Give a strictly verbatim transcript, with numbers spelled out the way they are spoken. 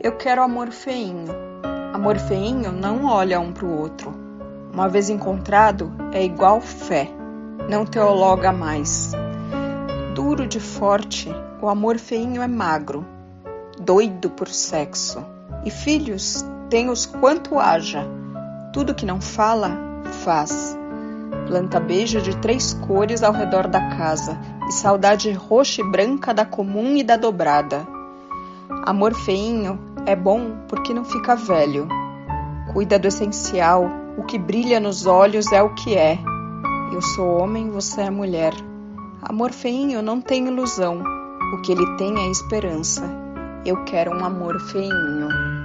Eu quero amor feinho. Amor feinho não olha um pro outro. Uma vez encontrado, é igual fé, não teologa mais. Duro de forte, o amor feinho é magro, doido por sexo. E filhos, tem-os quanto haja. Tudo que não fala, faz. Planta beija de três cores ao redor da casa, e saudade roxa e branca da comum e da dobrada. Amor feinho é bom porque não fica velho. Cuida do essencial, o que brilha nos olhos é o que é. Eu sou homem, você é mulher. Amor feinho não tem ilusão, o que ele tem é esperança. Eu quero um amor feinho.